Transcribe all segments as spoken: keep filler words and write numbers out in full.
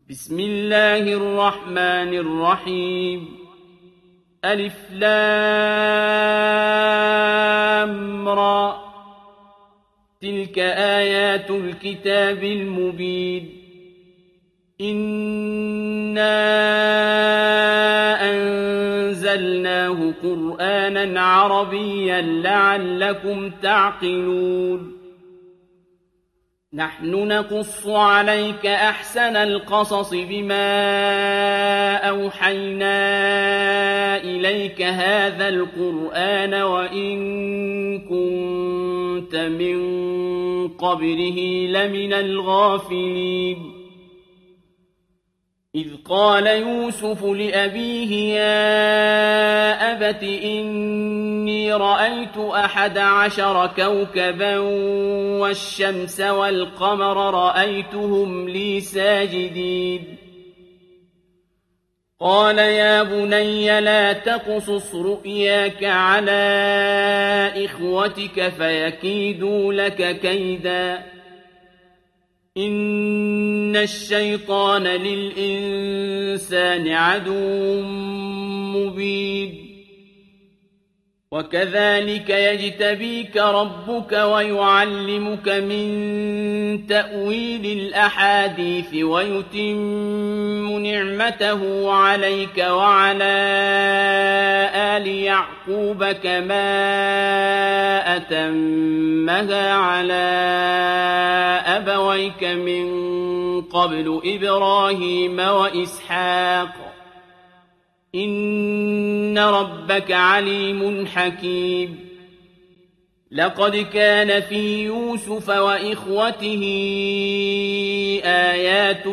بسم الله الرحمن الرحيم ألف لام را تلك آيات الكتاب المبين إنا أنزلناه قرآنا عربيا لعلكم تعقلون نحن نقص عليك أحسن القصص بما أوحينا إليك هذا القرآن وإن كنت من قبله لمن الغافلين إذ قال يوسف لأبيه يا أبت إني رأيت أحد عشر كوكبا والشمس والقمر رأيتهم لي ساجدين قال يا بني لا تقصص رؤياك على إخوتك فيكيدوا لك كيدا إن الشيطان للإنسان عدو مبين وكذلك يجتبيك ربك ويعلمك من تأويل الأحاديث ويتم نعمته عليك وعلى آل يعقوب كما أتمها على أبويك من قبل إبراهيم وإسحاق إن ربك عليم حكيم لقد كان في يوسف وإخوته آيات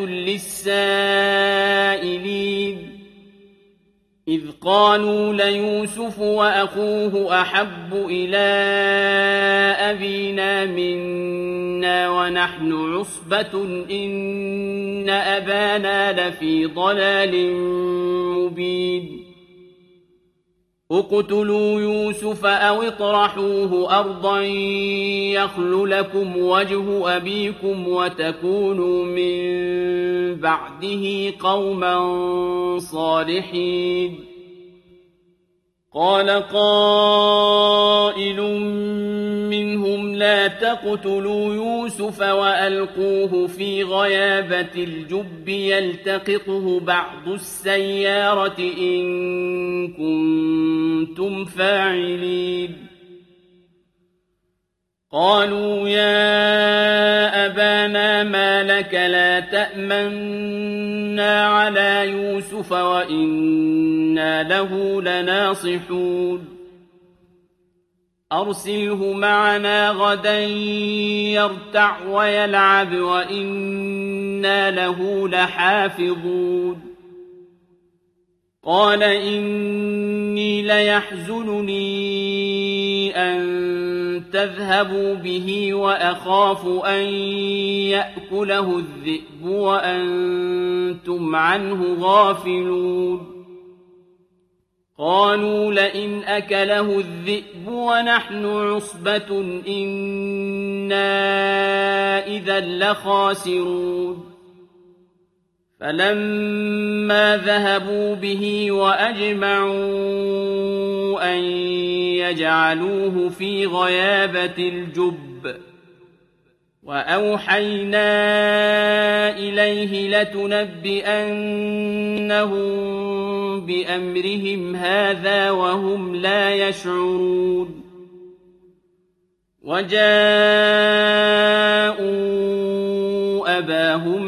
للسائلين إذ قالوا ليوسف وأخوه أحب إلى أبينا منا ونحن عصبة إن أبانا لفي ضلال مبين اقتلوا يوسف أو اطرحوه أرضا يخل لكم وجه أبيكم وتكونوا من بعده قوما صالحين قال قائل منهم لا تقتلوا يوسف وألقوه في غيابة الجب يلتقطه بعض السيارة إن كنتم فاعلين قالوا يا أبانا ما لك لا تأمنا على يوسف وإنا له لناصحون أرسله معنا غدا يرتع ويلعب وإنا له لحافظون قال إني ليحزنني أن تذهبوا به وأخاف أن يأكله الذئب وأنتم عنه غافلون قالوا لئن أكله الذئب ونحن عصبة إنا إذا لخاسرون فلما ذهبوا به وأجمعوا أن يجعلوه في غيابة الجب وأوحينا إليه لتنبئنهم بأمرهم هذا وهم لا يشعرون وجاءوا أباهم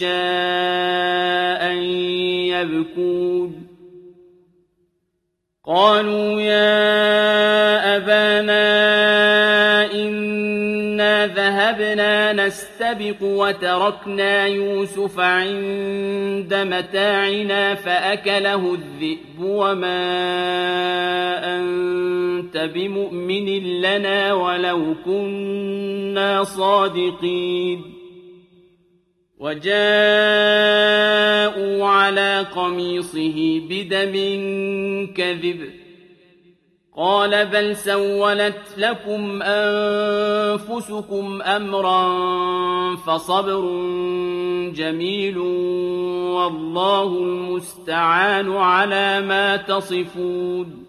عشاء يبكون قالوا يا أبانا إنا ذهبنا نستبق وتركنا يوسف عند متاعنا فأكله الذئب وما أنت بمؤمن لنا ولو كنا صادقين وجاءوا على قميصه بدم كذب قال بل سولت لكم أنفسكم أمرا فصبر جميل والله المستعان على ما تصفون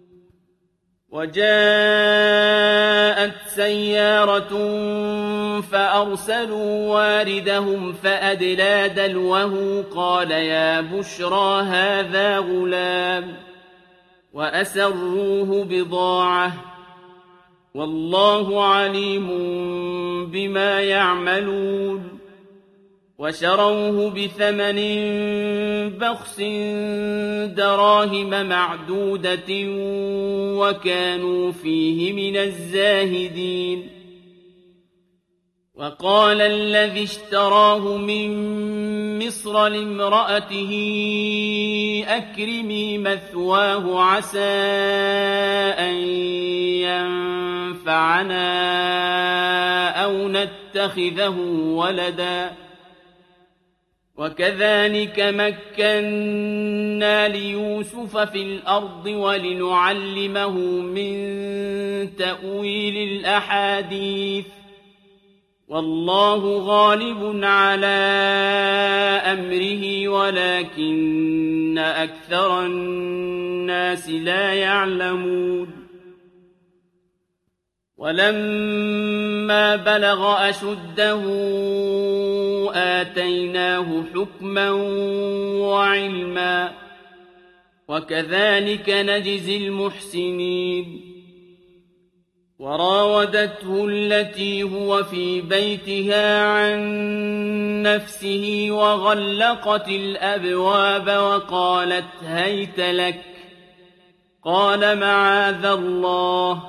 وجاءت سيارة فأرسلوا واردهم فأدلى دلوه قال يا بشرى هذا غلام وأسروه بضاعة والله عليم بما يعملون وشروه بثمن بخس دراهم معدودة وكانوا فيه من الزاهدين وقال الذي اشتراه من مصر لامرأته أكرمي مثواه عسى أن ينفعنا أو نتخذه ولدا وكذلك مكنا ليوسف في الأرض ولنعلمه من تأويل الأحاديث والله غالب على أمره ولكن أكثر الناس لا يعلمون ولما بلغ أشده آتيناه حكما وعلما وكذلك نجزي المحسنين وراودته التي هو في بيتها عن نفسه وغلقت الأبواب وقالت هيت لك قال معاذ الله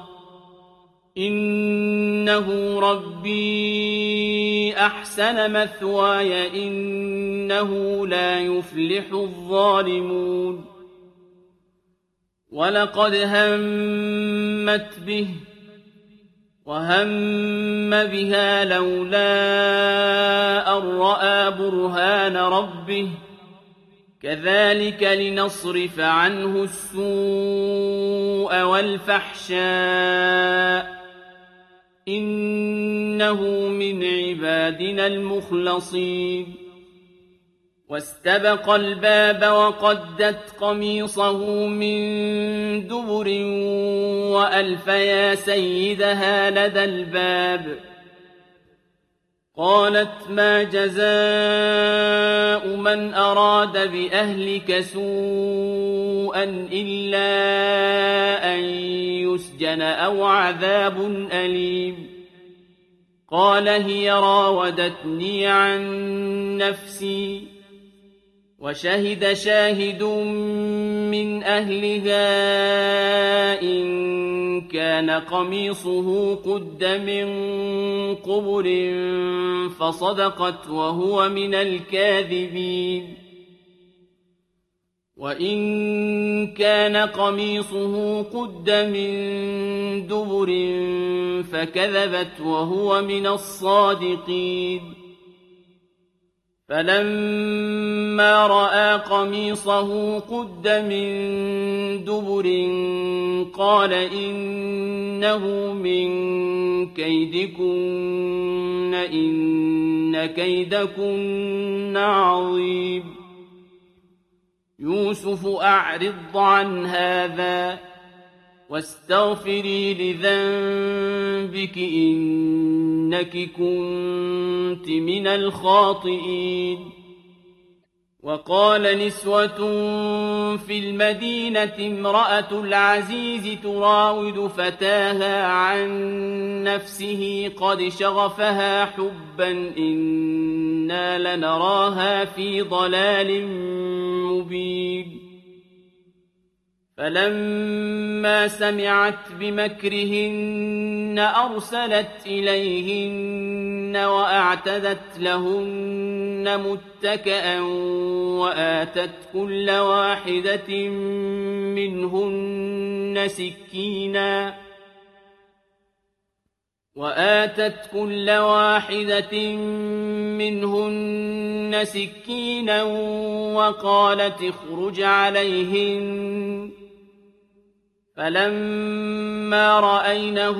إنه ربي أحسن مثواي إنه لا يفلح الظالمون ولقد همت به وهم بها لولا أن رأى برهان ربه كذلك لنصرف عنه السوء والفحشاء إنه من عبادنا المخلصين واستبق الباب وقدت قميصه من دبر وألف يا سيدها لدى الباب قالت ما جزاء من أراد بأهلك سوءا إلا أن يسجن أو عذاب أليم قال هي راودتني عن نفسي وشهد شاهد من أهلها إن كان قميصه قد من قبل فصدقت وهو من الكاذبين وإن كان قميصه قد من دبر فكذبت وهو من الصادقين فلما رأى قميصه قد من دبر قال إنه من كيدكن إن كيدكن عظيم يوسف أعرض عن هذا واستغفري لذنبك إنك كنت من الخاطئين وقال نسوة في المدينة امرأة العزيز تراود فتاها عن نفسه قد شغفها حبا إنا لنراها في ضلال مبين فلما سمعت بمكرهن أرسلت إليهن وأعتدت لهن متكئا وآتت كل واحدة منهن سكينا وآتت كل واحدة منهن سكينا وقالت اخرج عليهن فلما رأينه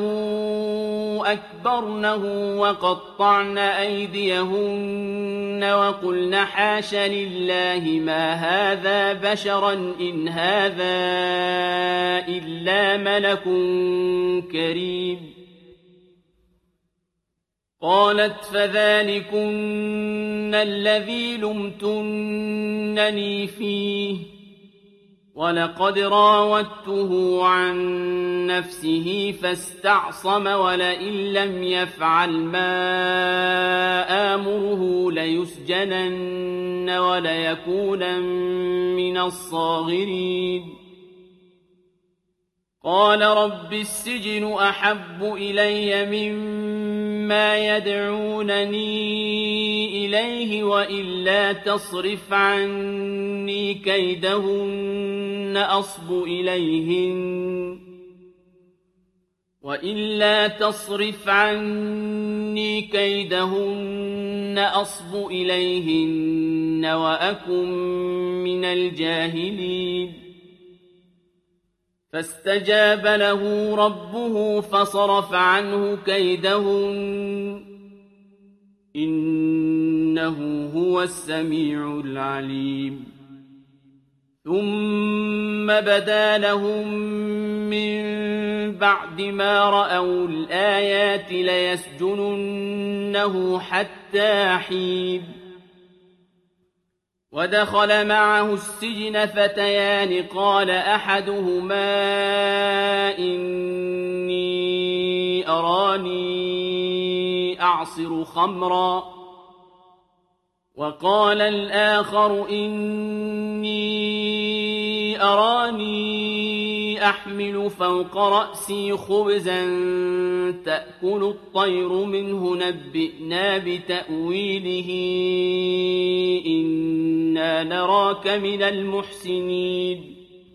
أكبرنه وقطعن أيديهن وقلن حاش لله ما هذا بشرا إن هذا إلا ملك كريم قالت فذلكن الذي لمتنني فيه ولقد راودته عن نفسه فاستعصم ولئن لم يفعل ما آمره ليسجنن وليكونن من الصاغرين قال رب السجن أحب إلي مما يدعونني إليه وإلا تصرف عني كيدهن أصب إليهن وإلا تصرف عني كيدهن أصب إليهن وأكن من الجاهلين فاستجاب له ربه فصرف عنه كيدهن إنه هو السميع العليم ثم بدا لهم من بعد ما رأوا الآيات ليسجننه حتى حين ودخل معه السجن فتيان قال أحدهما إني أراني أعصر خمرا وقال الآخر إني أراني أحمل فوق رأسي خبزا تأكل الطير منه نبئنا بتأويله إنا نراك من المحسنين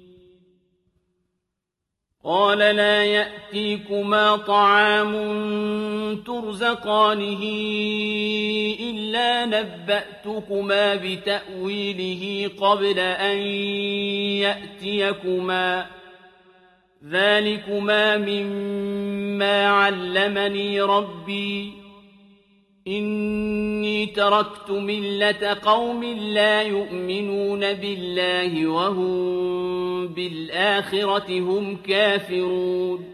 قال لا يأتيكما طعام ترزقانه إلا نبأتكما بتأويله قبل أن يأتيكما ذلكما مما علمني ربي إني تركت ملة قوم لا يؤمنون بالله وهم بالآخرة هم كافرون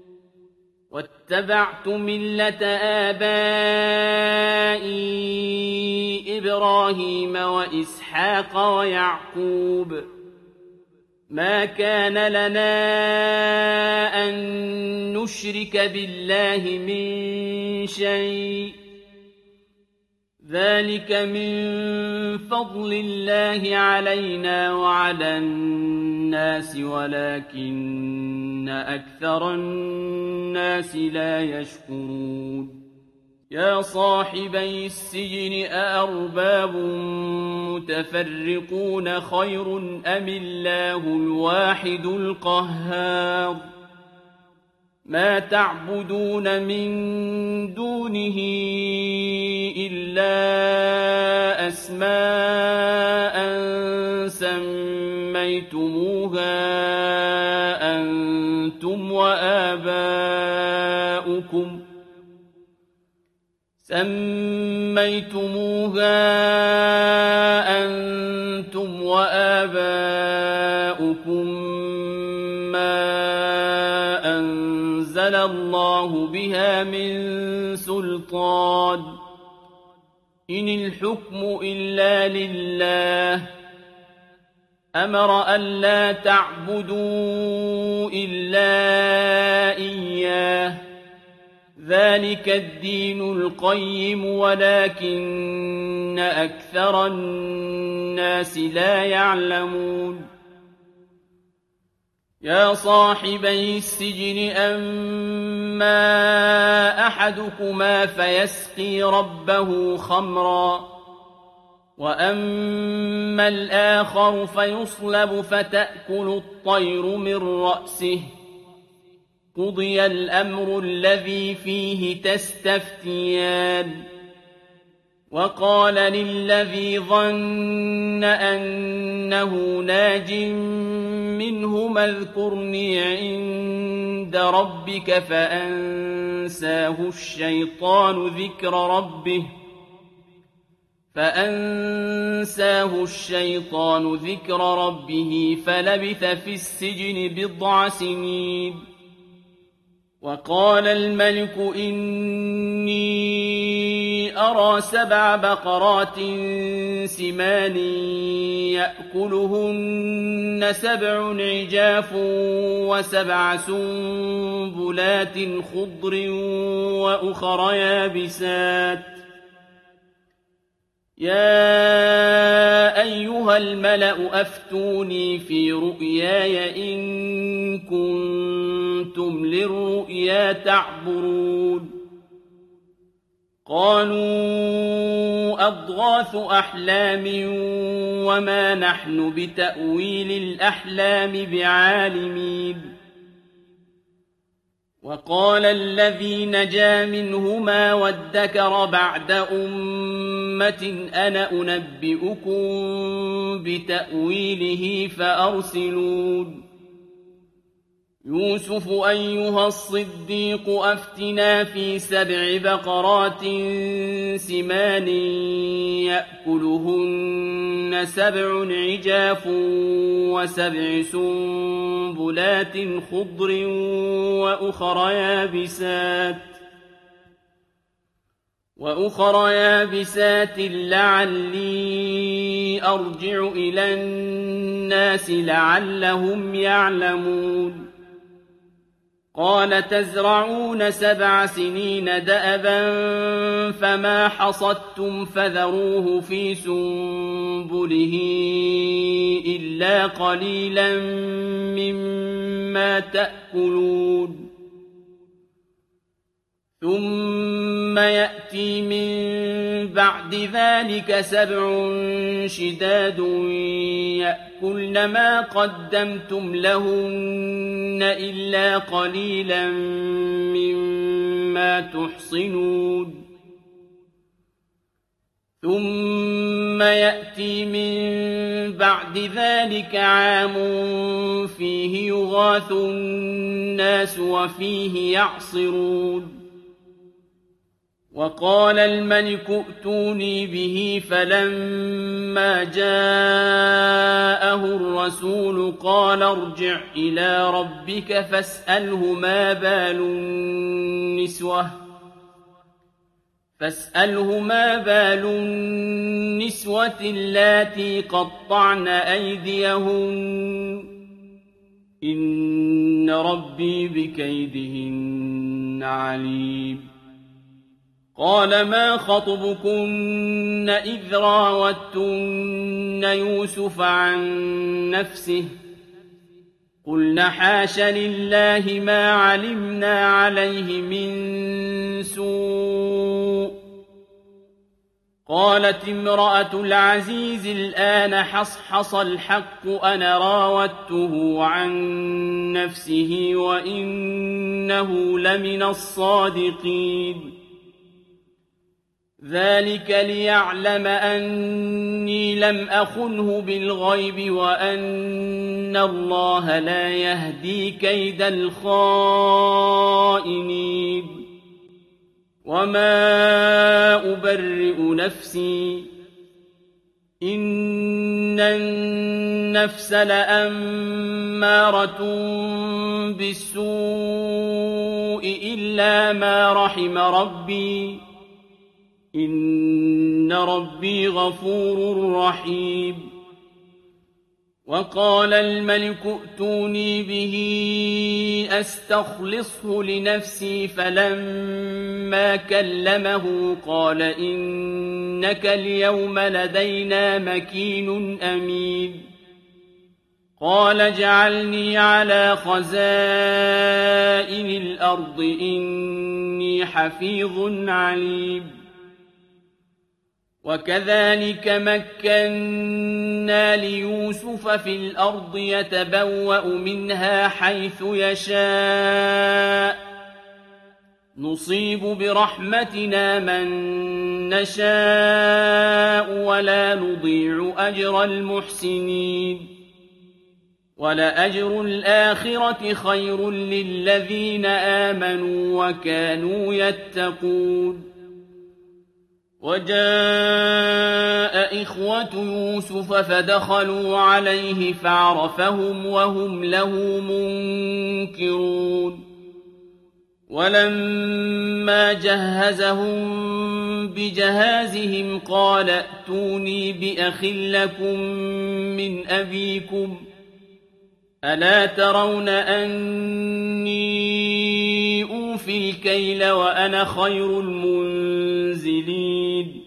واتبعت ملة آبائي إبراهيم وإسحاق ويعقوب ما كان لنا أن نشرك بالله من شيء ذلك من فضل الله علينا وعلى الناس ولكن أكثر الناس لا يشكرون يا صاحبي السجن أأرباب متفرقون خير أم الله الواحد القهار ما تعبدون من دونه إلا أسماء سميتموها أنتم وآباؤكم سميتموها أنتم وآباؤكم ما أنزل الله بها من سلطان إن الحكم إلا لله أمر ألا تعبدوا إلا إياه ذلك الدين القيم ولكن أكثر الناس لا يعلمون يا صاحبي السجن أما أحدكما فيسقي ربه خمرا وأما الآخر فيصلب فتأكل الطير من رأسه قضي الأمر الذي فيه تستفتيان وقال للذي ظن أنه ناج منهما اذكرني عند ربك فأنساه الشيطان ذكر ربه فأنساه الشيطان ذكر ربه فلبث في السجن بضع سنين. وقال الملك إني أرى سبع بقرات سمان يأكلهن سبع عجاف وسبع سنبلات خضر وأخر يابسات يا أيها الملأ أفتوني في رؤياي إن كنتم للرؤيا تعبرون. قالوا أضغاث أحلام وما نحن بتأويل الأحلام بعالمين. وقال الذي نجا منهما وادكر بعد أمة أنا أنبئكم بتأويله فأرسلون. يوسف أيها الصديق أفتنا في سبع بقرات سمان يأكلهن سبع عجاف وسبع سنبلات خضر وأخر يابسات وأخر يابسات لعلي أرجع إلى الناس لعلهم يعلمون. قال تزرعون سبع سنين دأبا فما حصدتم فذروه في سنبله إلا قليلا مما تأكلون. ثم يأتي من بعد ذلك سبع شداد يأكلن ما قدمتم لهن إلا قليلا مما تحصنون. ثم يأتي من بعد ذلك عام فيه يغاث الناس وفيه يعصرون. وقال الملك ائتوني به فلما جاءه الرسول قال ارجع إلى ربك فاسأله ما بال النسوة فاسأله ما بال النسوة اللاتي قطعن أيديهن إن ربي بكيدهن عليم. قال ما خطبكن إذ راوتن يوسف عن نفسه قلن حاش لله ما علمنا عليه من سوء. قالت امرأة العزيز الآن حصحص الحق أنا راودته عن نفسه وإنه لمن الصادقين. ذلك ليعلم أني لم أخنه بالغيب وأن الله لا يهدي كيد الخائنين. وما أبرئ نفسي إن النفس لأمارة بالسوء إلا ما رحم ربي إن ربي غفور رحيم. وقال الملك ائتوني به أستخلصه لنفسي فلما كلمه قال إنك اليوم لدينا مكين أمين. قال اجعلني على خزائن الأرض إني حفيظ عليم. وكذلك مكنا ليوسف في الأرض يتبوأ منها حيث يشاء نصيب برحمتنا من نشاء ولا نضيع أجر المحسنين. وَلَأَجْرُ الْآخِرَةِ خَيْرٌ لِّلَّذِينَ آمَنُوا وَكَانُوا يَتَّقُونَ وَجَاءَ إِخْوَةُ يُوسُفَ فَدَخَلُوا عَلَيْهِ فَعَرَفَهُمْ وَهُمْ لَهُ مُنكِرُونَ وَلَمَّا جَهَّزَهُم بِجَهَازِهِمْ قَالَ ائْتُونِي بِأَخٍ لَّكُم مِّنْ أَبِيكُمْ أَلَا تَرَوْنَ أَنِّي أُوفِي الْكَيْلَ وَأَنَا خَيْرُ الْمُنزِلِينَ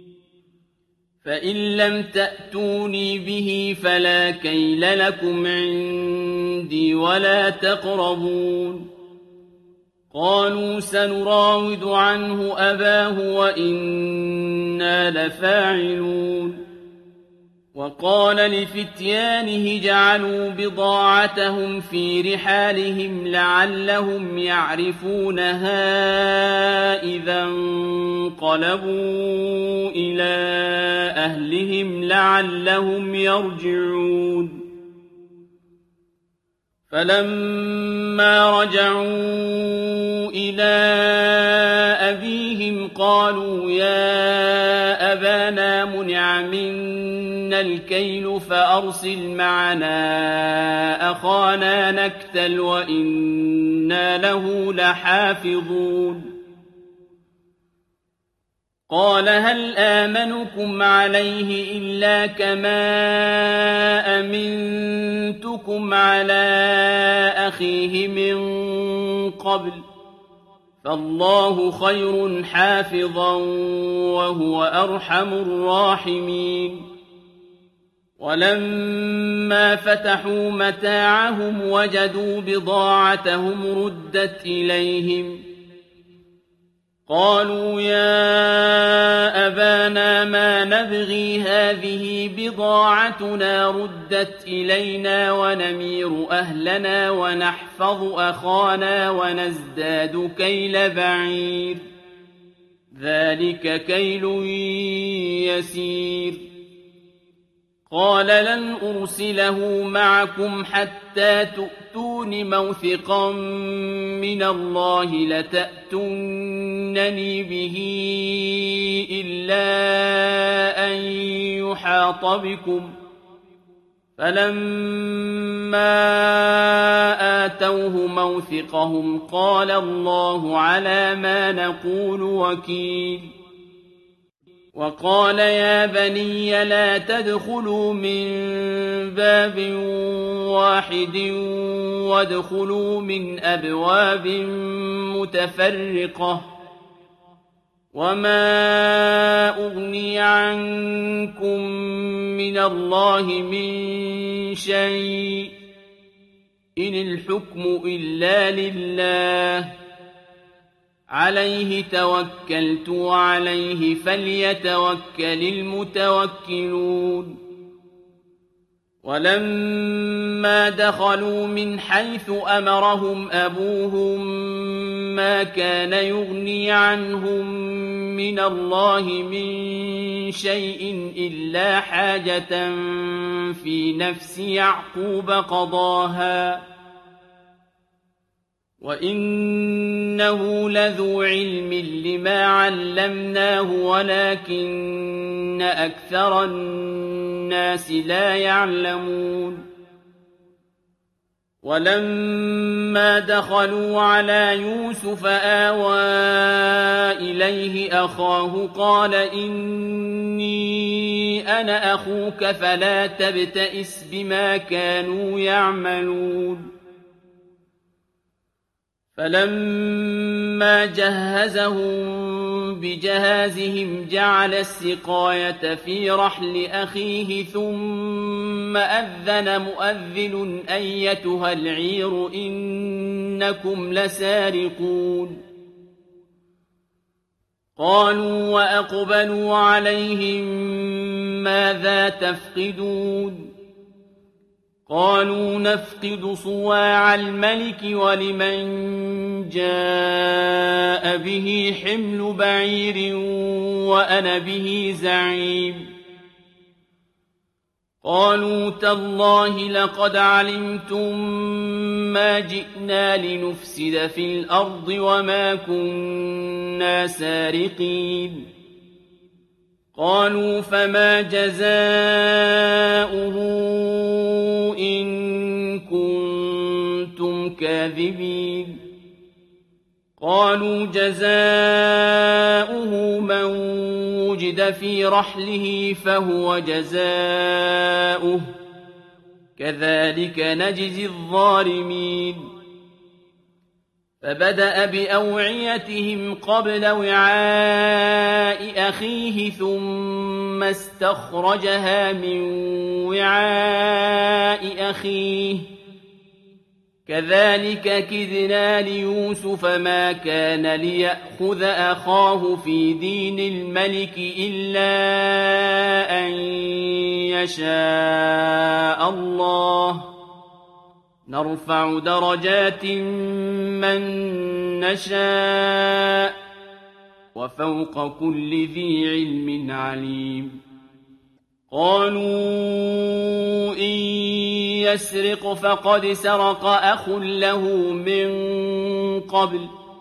فَإِن لَّمْ تَأْتُونِي بِهِ فَلَا كَيْلَ لَكُمْ عِندِي وَلَا تَقْرَبُونِ قَالُوا سَنُرَاوِدُ عَنْهُ أَبَاهُ وَإِنَّا لَفَاعِلُونَ وَقَالَ لِفِتْيَانِهِ اجْعَلُوا بِضَاعَتَهُمْ فِي رِحَالِهِمْ لَعَلَّهُمْ يَعْرِفُونَهَا إِذَا انقَلَبُوا إِلَىٰ أَهْلِهِمْ لَعَلَّهُمْ يَرْجِعُونَ فَلَمَّا رَجَعُوا إِلَىٰ أَبِيهِمْ قَالُوا يَا أَبَانَا مُنِعَ مِنَّا الْكَيْلُ فَأَرْسِلْ مَعَنَا أَخَانَا نَكْتَلْ وَإِنَّا لَهُ لَحَافِظُونَ قَالَ هَلْ آمَنُكُمْ عَلَيْهِ إِلَّا كَمَا أَمِنتُكُمْ عَلَىٰ أَخِيهِ مِن قَبْلُ فَاللَّهُ خَيْرٌ حَافِظًا وَهُوَ أَرْحَمُ الرَّاحِمِينَ وَلَمَّا فَتَحُوا مَتَاعَهُمْ وَجَدُوا بِضَاعَتَهُمْ رُدَّتْ إِلَيْهِمْ قَالُوا يَا أَبَانَا مَا نَبْغِي هَٰذِهِ بِضَاعَتُنَا رُدَّتْ إِلَيْنَا وَنَمِيرُ أَهْلَنَا وَنَحْفَظُ أَخَانَا وَنَزْدَادُ كَيْلَ بَعِيرٍ ۖ ذَٰلِكَ كَيْلٌ يَسِيرٌ قَالَ لَنْ أُرْسِلَهُ مَعَكُمْ حَتَّىٰ تُؤْتُونِ مَوْثِقًا مِّنَ اللَّهِ لَتَأْتُنَّنِي بِهِ إِلَّا أَن يُحَاطَ بِكُمْ ۖ فَلَمَّا آتَوْهُ مَوْثِقَهُمْ قَالَ اللَّهُ عَلَىٰ مَا نَقُولُ وَكِيلٌ وَقَالَ يَا بَنِيَّ لَا تَدْخُلُوا مِن بَابٍ وَاحِدٍ وَادْخُلُوا مِنْ أَبْوَابٍ مُّتَفَرِّقَةٍ ۖ وَمَا أُغْنِي عَنكُم مِّنَ اللَّهِ مِن شَيْءٍ ۖ إِنِ الْحُكْمُ إِلَّا لِلَّهِ عَلَيْهِ تَوَكَّلْتُ وَعَلَيْهِ فَلْيَتَوَكَّلِ الْمُتَوَكِّلُونَ وَلَمَّا دَخَلُوا مِنْ حَيْثُ أَمَرَهُمْ أَبُوهُم مَّا كَانَ يُغْنِي عَنْهُم مِّنَ اللَّهِ مِن شَيْءٍ إِلَّا حَاجَةً فِي نَفْسِ يَعْقُوبَ قَضَاهَا ۚ وَإِنَّهُ لَذُو عِلْمٍ لِّمَا عَلَّمْنَاهُ وَلَٰكِنَّ أَكْثَرَ النَّاسِ لَا يَعْلَمُونَ وَلَمَّا دَخَلُوا عَلَىٰ يُوسُفَ آوَىٰ إِلَيْهِ أَخَاهُ قَالَ إِنِّي أَنَا أَخُوكَ فَلَا تَبْتَئِسْ بِمَا كَانُوا يَعْمَلُونَ فَلَمَّا جَهَّزَهُم بِجَهَازِهِمْ جَعَلَ السِّقَايَةَ فِي رَحْلِ أَخِيهِ ثُمَّ أَذَّنَ مُؤَذِّنٌ أَيَّتُهَا الْعِيرُ إِنَّكُمْ لَسَارِقُونَ قَالُوا وَأَقْبَلُوا عَلَيْهِم مَّاذَا تَفْقِدُونَ قَالُوا نَفْقِدُ صُوَاعَ الْمَلِكِ وَلِمَن جَاءَ بِهِ حِمْلُ بَعِيرٍ وَأَنَا بِهِ زَعِيمٌ قالوا تالله لقد علمتم ما جئنا لنفسد في الأرض وما كنا سارقين قالوا فما جزاؤه إن كنتم كاذبين قالوا جزاؤه من وجد في رحله فهو جزاؤه كذلك نجزي الظالمين فبدأ بأوعيتهم قبل وعاء أخيه ثم استخرجها من وعاء أخيه كذلك كدنا ليوسف ما كان ليأخذ أخاه في دين الملك إلا أن يشاء الله نرفع درجات من نشاء وفوق كل ذي علم عليم قالوا إن يسرق فقد سرق أخ له من قبل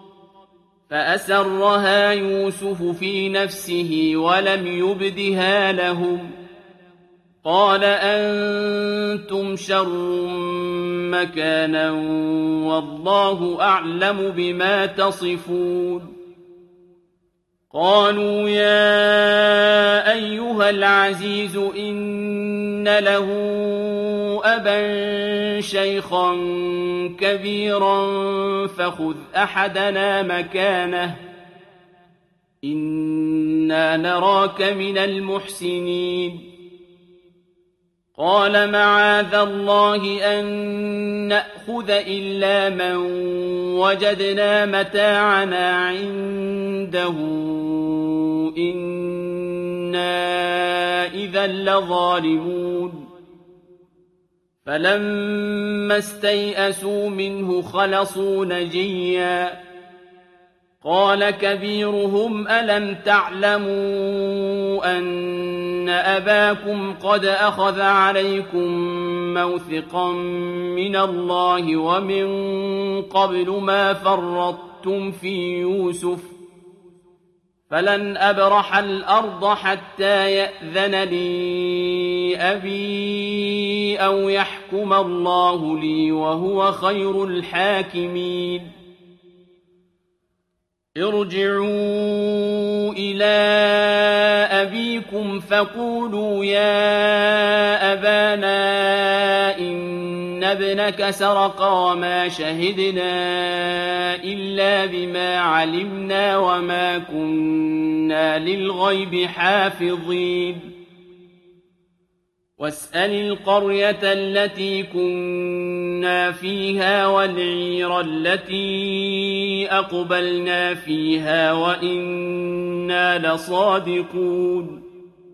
فأسرها يوسف في نفسه ولم يبدها لهم قال أنتم شر مكانا والله أعلم بما تصفون قالوا يا أيها العزيز إن له أبا شيخا كبيرا فخذ أحدنا مكانه إنا نراك من المحسنين قال معاذ الله أن نأخذ إلا من وجدنا متاعنا عنده إنا إذا لظالمون فلما استيئسوا منه خلصوا نجيا قال كبيرهم ألم تعلموا أن أباكم قد أخذ عليكم موثقا من الله ومن قبل ما فرطتم في يوسف فلن أبرح الأرض حتى يأذن لي أبي أو يحكم الله لي وهو خير الحاكمين ارجعوا إلى أبيكم فقولوا يا أبانا إن ابنك سرق وما شهدنا إلا بما علمنا وما كنا للغيب حافظين واسأل القرية التي كنا فيها والعير التي أقبلنا فيها وإنا لصادقون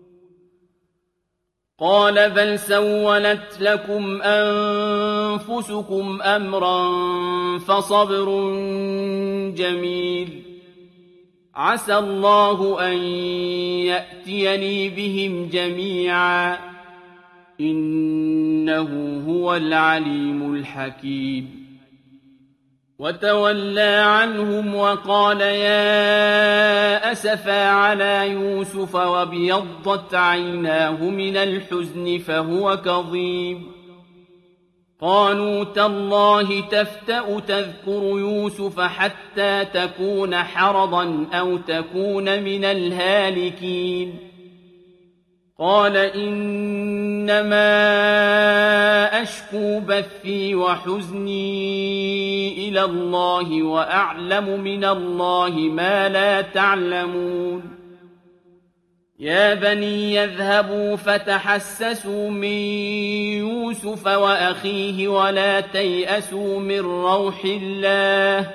قال بل سولت لكم أنفسكم أمرا فصبر جميل عسى الله أن يأتيني بهم جميعا إنه هو العليم الحكيم وتولى عنهم وقال يا أسفا على يوسف وابيضت عيناه من الحزن فهو كظيم قالوا تالله تفتأ تذكر يوسف حتى تكون حرضا أو تكون من الهالكين قال إنما أشكو بثي وحزني إلى الله وأعلم من الله ما لا تعلمون يا بني يذهبوا فتحسسوا من يوسف وأخيه ولا تيأسوا من روح الله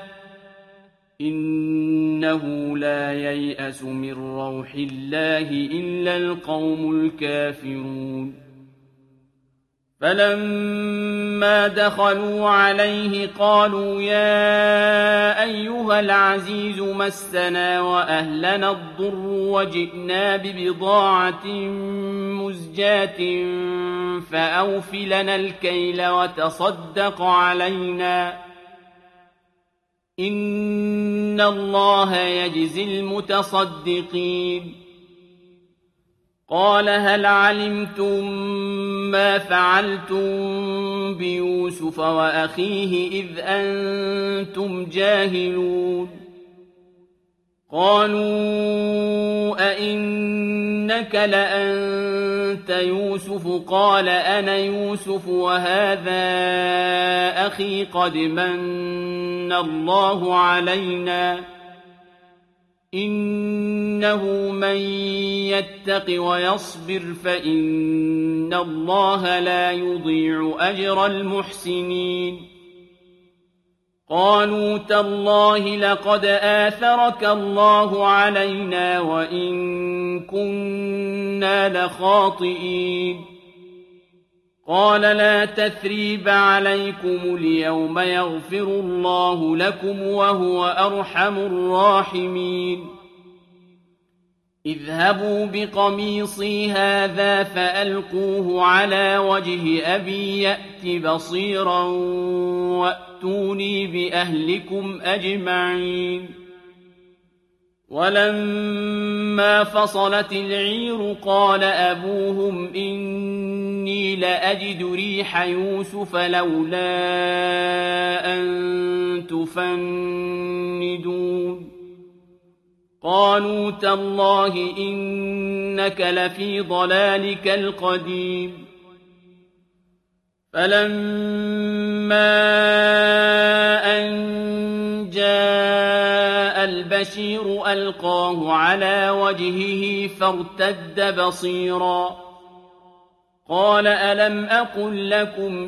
إنه لا ييأس من روح الله إلا القوم الكافرون فلما دخلوا عليه قالوا يا أيها العزيز مسنا وأهلنا الضر وجئنا ببضاعة مزجاة فأوف لنا الكيل وتصدق علينا إن الله يجزي المتصدقين. قال هل علمتم ما فعلتم بيوسف وأخيه إذ أنتم جاهلون؟ قالوا أئنك لأنت يوسف قال أنا يوسف وهذا أخي قد من الله علينا إنه من يتق ويصبر فإن الله لا يضيع أجر المحسنين. قالوا تالله لقد آثرك الله علينا وإن كنا لخاطئين. قال لا تثريب عليكم اليوم يغفر الله لكم وهو أرحم الراحمين. اذهبوا بقميصي هذا فألقوه على وجه أبي يأت بصيرا وأتوني بأهلكم أجمعين. ولما فصلت العير قال أبوهم إني لأجد ريح يوسف لولا أن تفندون. قالوا تالله إنك لفي ضلالك القديم. فلما أن جاء البشير ألقاه على وجهه فارتد بصيرا قال ألم أقل لكم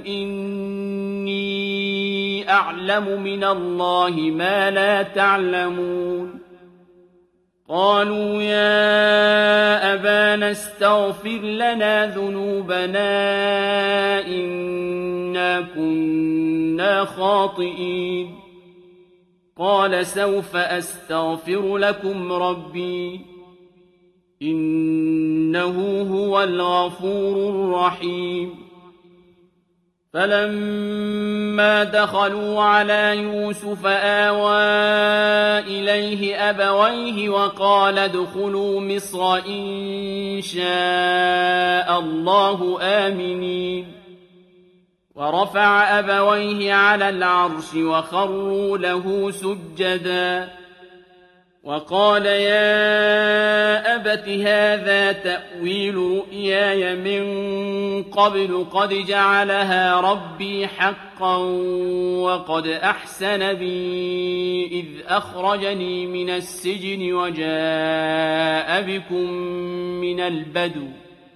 إني أعلم من الله ما لا تعلمون. قالوا يا أبانا استغفر لنا ذنوبنا إنا كنا خاطئين. قال سوف أستغفر لكم ربي إنه هو الغفور الرحيم. فلما دخلوا على يوسف آوى إليه أبويه وقال ادخلوا مصر إن شاء الله آمنين. ورفع أبويه على العرش وخروا له سجدا وقال يا أبت هذا تأويل رؤياي من قبل قد جعلها ربي حقا وقد أحسن بي إذ أخرجني من السجن وجاء بكم من البدو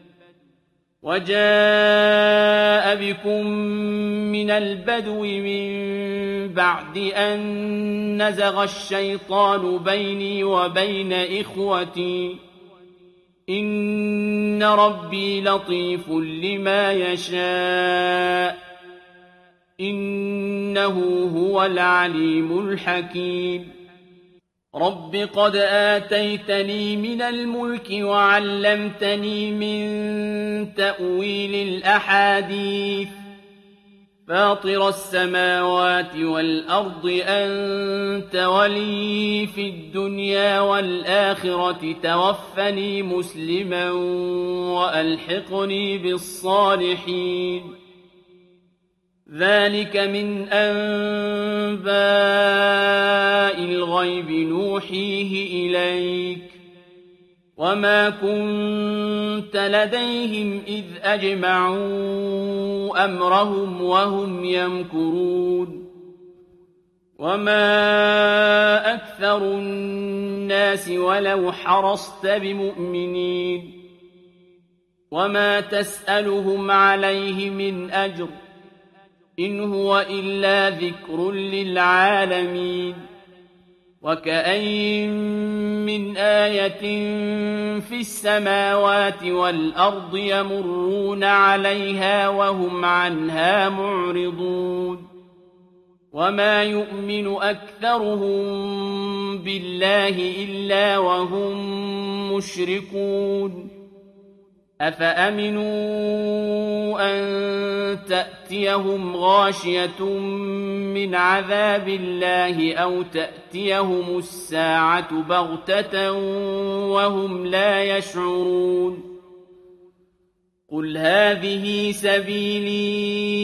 وجاء بكم من البدو من بعد أن نزغ الشيطان بيني وبين إخوتي إن ربي لطيف لما يشاء إنه هو العليم الحكيم. رب قد آتيتني من الملك وعلمتني من تأويل الأحاديث فاطر السماوات والأرض أنت ولي في الدنيا والآخرة توفني مسلما وألحقني بالصالحين. ذلك من أنباء الغيب نوحيه إليك وما كنت لديهم إذ أجمعوا أمرهم وهم يمكرون. وما أكثر الناس ولو حرصت بمؤمنين وما تسألهم عليه من أجر إن هو إلا ذكر للعالمين. وكأين من آية في السماوات والأرض يمرون عليها وهم عنها معرضون وما يؤمن أكثرهم بالله إلا وهم مشركون أفأمنوا أن تأتيهم غاشية من عذاب الله أو تأتيهم الساعة بغتة وهم لا يشعرون قل هذه سبيلي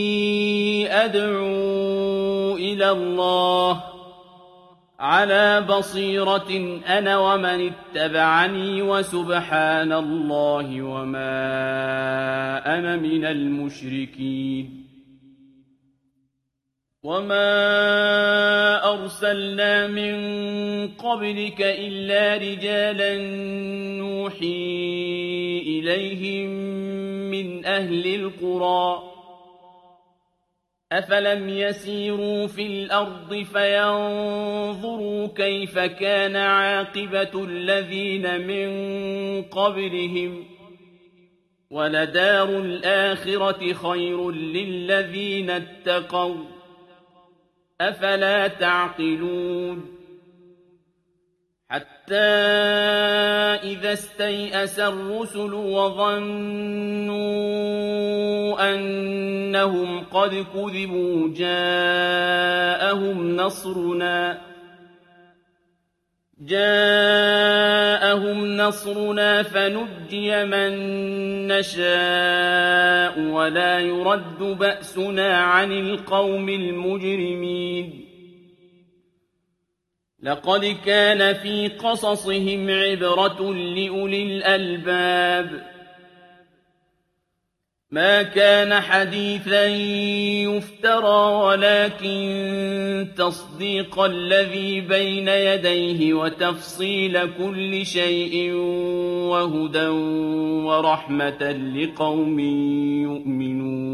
أدعو إلى الله على بصيرة أنا ومن اتبعني وسبحان الله وما أنا من المشركين وما أرسلنا من قبلك إلا رجالا نوحي إليهم من أهل القرى أفلم يسيروا في الأرض فينظروا كيف كان عاقبة الذين من قبلهم ولدار الآخرة خير للذين اتقوا أفلا تعقلون حتى إذا استيأس الرسل وظنوا أنهم قد كذبوا جاءهم نصرنا جاءهم نصرنا فنجي من نشاء ولا يرد بأسنا عن القوم المجرمين لقد كان في قصصهم عبرة لأولي الألباب ما كان حديثا يفترى ولكن تصديق الذي بين يديه وتفصيل كل شيء وهدى ورحمة لقوم يؤمنون